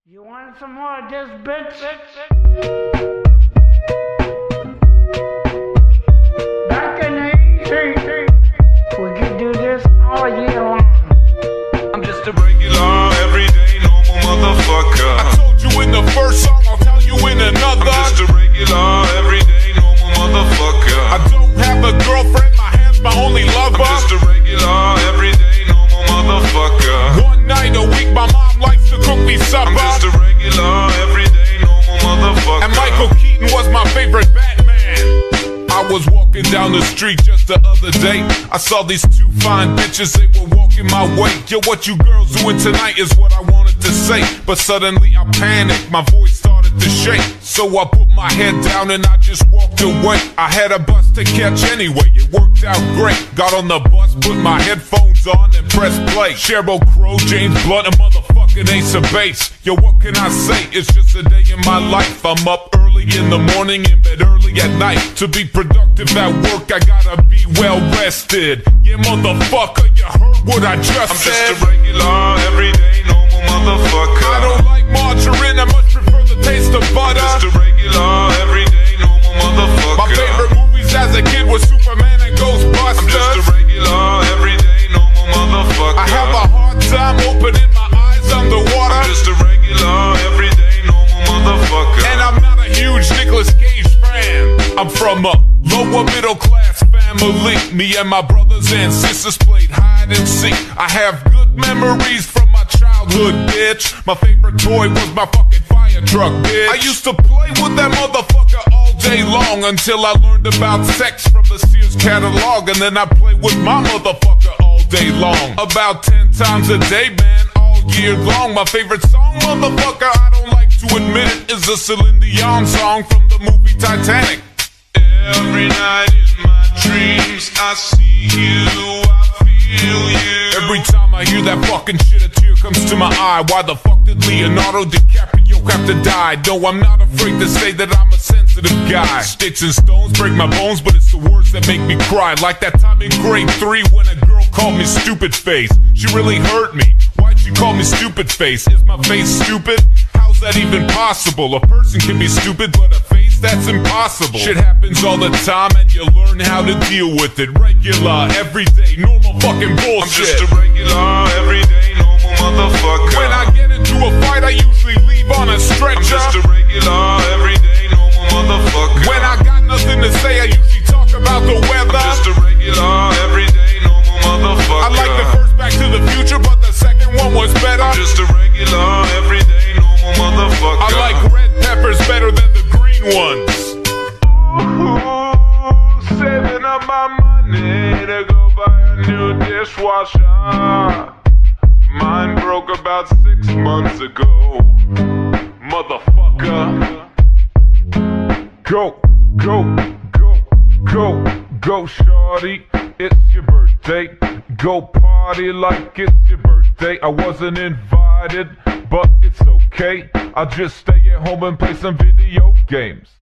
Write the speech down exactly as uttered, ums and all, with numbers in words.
You want some more of this, bitch? Back in the eighties, we could do this all year long. I'm just a regular, everyday, normal motherfucker. I told you in the first song, I'll tell you in another. I'm just a regular, everyday, normal motherfucker. I don't have a girlfriend, my hand's my only lover. I'm just a regular, everyday, normal motherfucker. One night a week, my mom likes to cook me supper. I'm just a regular, everyday, normal motherfucker. And Michael Keaton was my favorite Batman. I was walking down the street just the other day. I saw these two fine bitches, they were walking my way. Yo, what you girls doing tonight is what I wanted to say. But suddenly I panicked, my voice started to shake. So I put my head down and I just walked away. I had a bus to catch anyway, it worked out great. Got on the bus, put my headphones on and pressed play. Sheryl Crow, James Blunt, a motherfucking Ace of Base. Yo, what can I say? It's just a day in my life. I'm up early in the morning, in bed early at night. To be productive at work, I gotta be well rested. Yeah, motherfucker, you heard what I just I'm said. I'm just a regular, everyday, normal motherfucker. I don't like margarine, I much prefer the taste of butter. I'm just a regular, everyday, normal motherfucker. My favorite movies as a kid was Superman and Ghostbusters. I'm just a regular, everyday, normal motherfucker. I have a hard time opening my eyes underwater. I'm just a regular, everyday, normal motherfucker. And I'm not a huge Nicolas Cage fan. I'm from a lower middle class family. Me and my brothers and sisters played hide and seek. I have good memories from my childhood, bitch. My favorite toy was my fucking fire truck, bitch. I used to play with that motherfucker all day long until I learned about sex from the Sears catalog. And then I played with my motherfucker all day long. About ten times a day, man, all year long. My favorite song, motherfucker, I don't like to admit it, is a Celine Dion song from the movie Titanic. Every night in my dreams, I see you, I feel you. Every time I hear that fucking shit, a tear comes to my eye. Why the fuck did Leonardo DiCaprio have to die? No, I'm not afraid to say that I'm a sensitive guy. Sticks and stones break my bones, but it's the words that make me cry. Like that time in grade three when a girl called me stupid face. She really hurt me. Why'd she call me stupid face? Is my face stupid? How's that even possible? A person can be stupid, but a face, that's impossible. Shit happens all the time and you learn how to deal with it. Regular, everyday, normal fucking bullshit. I'm just a regular, everyday, normal motherfucker. When I get into a fight, I usually leave on a stretcher. I'm just a regular, everyday, normal motherfucker. When I got nothing to say, I usually talk about the weather. I'm just a regular, everyday, normal motherfucker. I like the first Back to the Future, but the second one was better. I'm just a regular, everyday, normal motherfucker. I like red peppers better than the green ones. Ooh, saving up my money to go buy a new dishwasher. Mine broke about six months ago. Motherfucker. Go, go, go, go, go, shorty. It's your birthday. Go party like it's your birthday. I wasn't invited, but it's okay. I'll just stay at home and play some video games.